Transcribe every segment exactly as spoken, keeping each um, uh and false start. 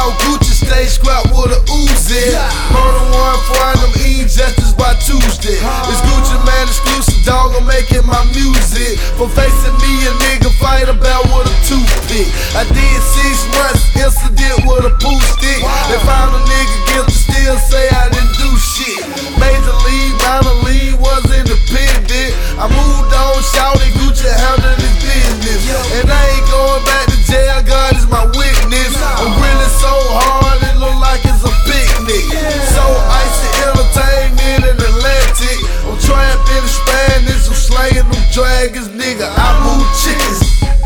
out Gucci, stay scrap with a Uzi. Murder one Friday, I'm eating justice by Tuesday. It's Gucci man exclusive, dog, I'm making my music. For facing me, a nigga fight about with a toothpick. I did six months incident with a pool stick. They found a nigga guilty, still say I didn't do shit. Major league, minor league, was independent. I moved on, shouting Gucci, handling his business. And I ain't going back to jail, God is my witness. I'm really so hard, it look like it's a picnic. So icy entertainment in Atlantic. I'm trapped in the Spanish, I'm slaying them dragons, nigga. I move chickens.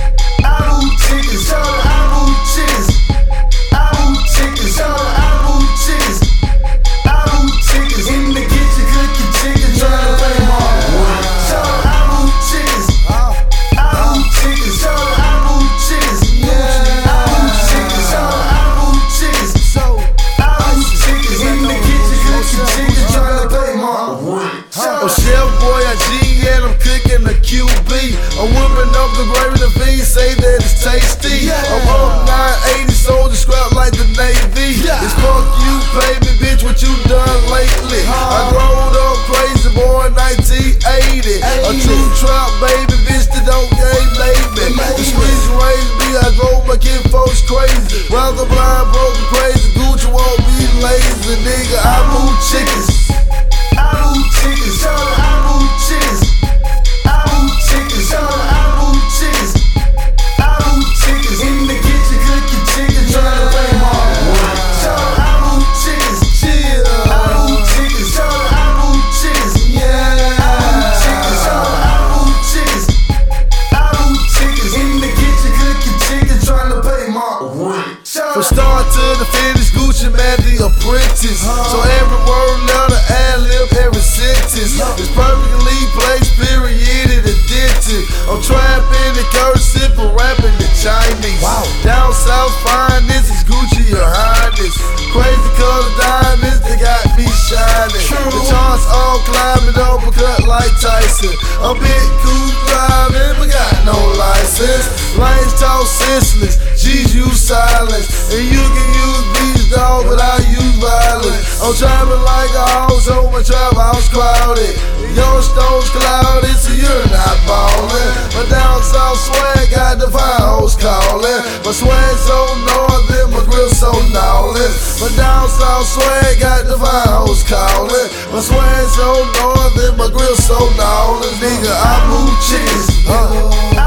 I move chickens, I move chickens. I move chickens, I move chickens. I move chickens. In the kitchen cooking chicken, trying to play my boy. I move chickens. I move chickens, I move chickens. I move chickens, I move chickens. So I move chickens. In the kitchen cooking chicken, trying to play my boy. Oh, chef boy, I G and I'm cooking a Q B. I'm whipping up the gravy, the beans say that it's tasty. I'm up nine eighty, soldier scrap like the Navy. It's fuck you, pay me, bitch, what you done lately? I growed up crazy, boy, nineteen eighty. A true trap baby, bitch, that don't game made me. The streets raised me, I drove my kid folks crazy. Rather blind, broken, crazy, Gucci won't be lazy, nigga. I move chickens. I move chickens, I move chickens. I move chickens, I move chickens. I move chickens. In the kitchen cooking chicken, trying to play my boy. I move chickens, chill. I move chickens, I move chickens. Yeah. I move chickens, I move chickens. I move chickens. In the kitchen cooking chicken, trying to play my boy. From start to the finish, Gucci man, the apprentice. So every word, letter, ad lib, every sentence is perfectly placed, period, and addicted. I'm trapping the cursive and rapping the Chinese. Wow. Down south, finest is Gucci your highness. Crazy color diamonds, they got me shining. The charts all climbing, uppercut like Tyson. I'm big cool driving, but got no license. Lions talk senseless, G's use silence. And you can use beats, dog, but I use violence. I'm driving like a house, so my trap house crowded. Your stones clouded, so you're not ballin'. My down south swag got the fire hose callin'. My swag so northern, my grill so gnawlin'. My down south swag got the fire hose callin'. My swag so northern, my grill so gnawlin'. Nigga, I move chickens. Uh.